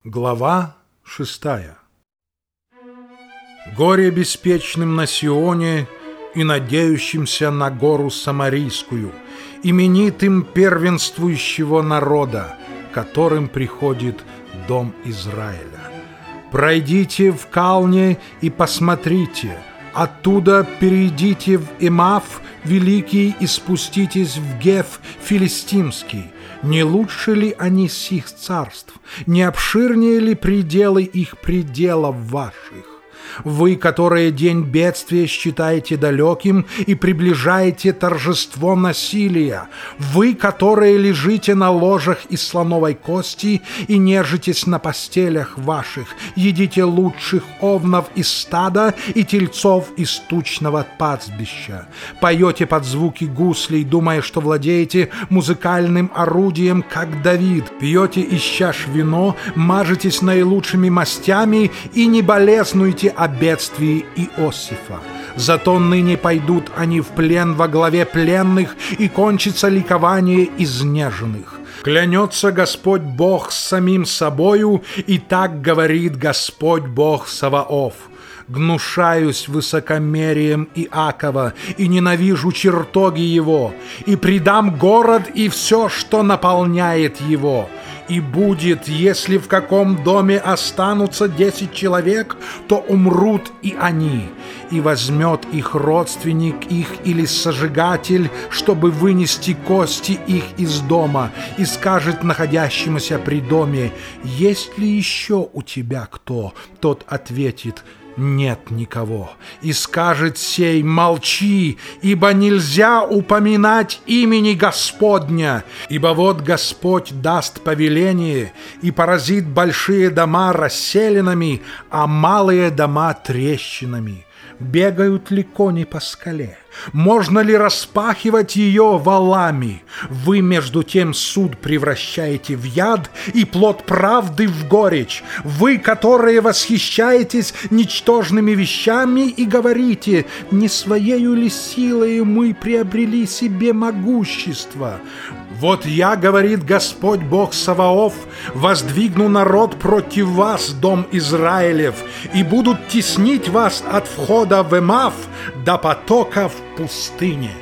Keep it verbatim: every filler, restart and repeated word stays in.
Глава шестая. Горе беспечным на Сионе и надеющимся на гору Самарийскую, именитым первенствующего народа, которым приходит дом Израиля. Пройдите в Калне и посмотрите, оттуда перейдите в Эмаф великий и спуститесь в Геф филистимский. Не лучше ли они сих царств? Не обширнее ли пределы их пределов ваших? Вы, которые день бедствия считаете далеким и приближаете торжество насилия, вы, которые лежите на ложах из слоновой кости и нежитесь на постелях ваших, едите лучших овнов из стада и тельцов из тучного пастбища, поете под звуки гуслей, думая, что владеете музыкальным орудием, как Давид, пьете из чаш вино, мажетесь наилучшими мастями и не болезнуете о бедствии Иосифа. Зато ныне пойдут они в плен во главе пленных, и кончится ликование изнеженных. Клянется Господь Бог с самим собою, и так говорит Господь Бог Саваоф: гнушаюсь высокомерием Иакова и ненавижу чертоги его, и предам город и все, что наполняет его. И будет, если в каком доме останутся десять человек, то умрут и они, и возьмет их родственник их или сожигатель, чтобы вынести кости их из дома, и скажет находящемуся при доме: есть ли еще у тебя кто? Тот ответит: нет никого. И скажет сей: молчи, ибо нельзя упоминать имени Господня. Ибо вот Господь даст повеление и поразит большие дома расселинами, а малые дома трещинами. Бегают ли кони по скале? Можно ли распахивать ее валами? Вы, между тем, суд превращаете в яд и плод правды в горечь. Вы, которые восхищаетесь ничтожными вещами и говорите: не своею ли силой мы приобрели себе могущество? Вот я, говорит Господь Бог Саваоф, воздвигну народ против вас, дом Израилев, и будут теснить вас от входа в Эмаф до потока в пустыне.